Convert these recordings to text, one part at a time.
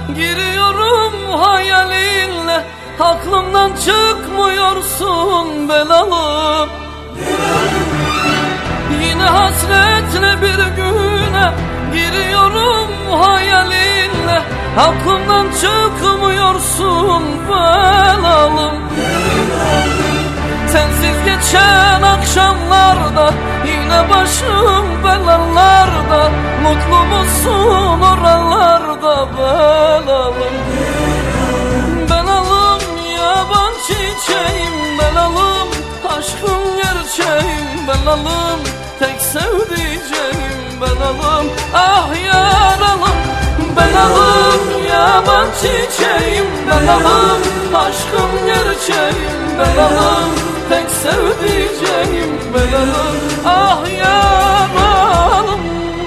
giriyorum hayalinle. Aklımdan çıkmıyorsun belalım. Yine hasretle bir güne giriyorum hayalinle. Aklımdan çıkmıyorsun belalım. Sensiz geçen akşamlarda yine başım belalarda. Mutlu musun oralarda belalım? Belalım yaban çiçeğim belalım. Aşkım gerçeğim belalım. Tek sevdiceğim belalım. Ah yaralım belalım yaban çiçeğim belalım. Aşkım gerçeğim belalım. Tek sevdiceğim belalım. Ah yaralım.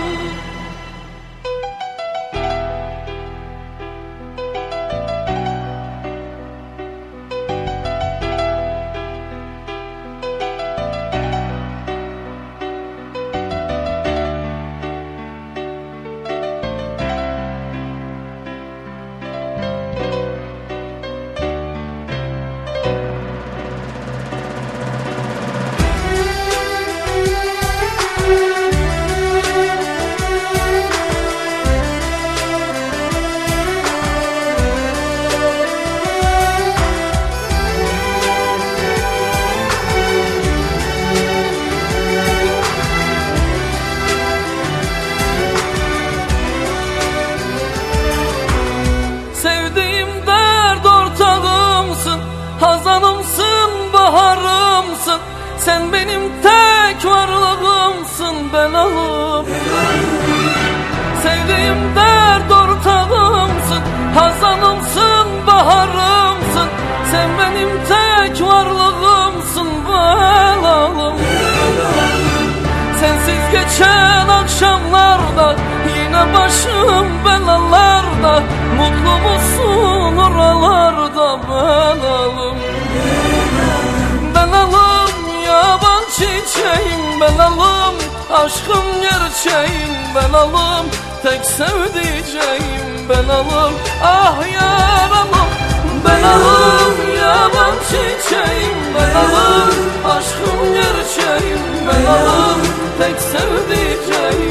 Hazanımsın, baharımsın. Sen benim tek varlığımsın belalım. Sevdiğim dert ortağımsın. Hazanımsın, baharımsın. Sen benim tek varlığımsın belalım. Sensiz geçen akşamlarda yine başım belalarda. Mutlu musun oralarda belalım? Belalım yaban çiçeğim belalım. Aşkım gerçeğim belalım. Tek sevdiceğim belalım. Ah yaralım belalım yaban çiçeğim belalım. Aşkım gerçeğim belalım. Tek sevdiceğim